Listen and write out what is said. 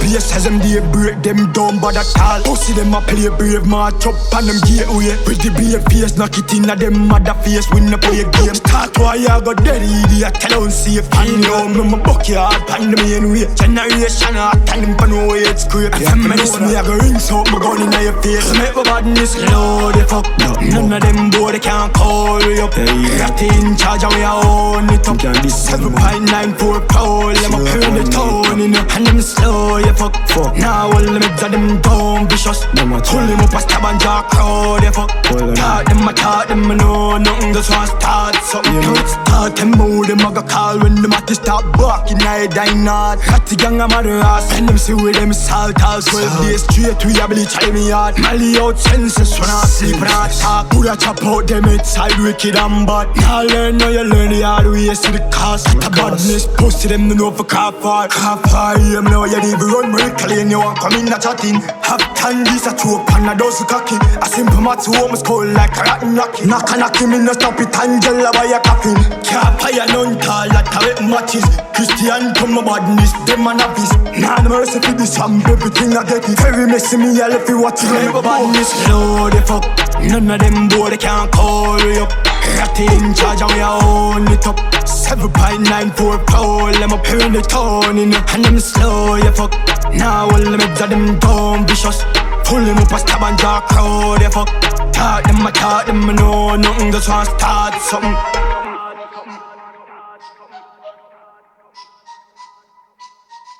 place as them they break them down but at all. Pussy them a play brave, march up on them gateway. With the brave face, knock it in at them mother face. Win up play game. Start why I got dead idiot, tell on safe. And now me my backyard, pan the main way. Generation hot, and them pan away it's scrape. Feminist me I go rinse out my gun in your face. Make my badness low the fuck. None of them boy they can't call you up. Got in charge and we own it up. 7.94 proud, let me turn the tone in. And them slow you fuck. Now all the meds of them dumb vicious. Pull them up a stab and jaw crowd you fuck. Talk them I know nothing just want start something. Start them move them I go call when them at the start barking I die not. At the gang I'm at the ass. And them see with them salt house 12 days straight we a bleach try me hard. Mally out senses when I sleep and I talk. Put a chop out them inside wicked and bad. Now learn now you learn the hard way. See the cost the badness pussy them to know for car far. You know you need to run me clean. You want come in a chatting. Have candies a choke and a dozen cocky. A simple match home is cold like a rotten rocky. Knock him in the stop it Angela by a coffin. Can't pay a none tall like a wet matches. Christian come my badness, them a novice. Nah no mercy for this and everything I get it. Very messy me I left you watch it. My badness low the fuck. None of them boy they can't call you up. Rat in charge and we own it up. 7.94 proud, let me turn the tone in. And them slow you fuck. Now all the meds of them dumb vicious. Pull them up a stab and jaw crowd you fuck. Talk them I know nothing just want start something.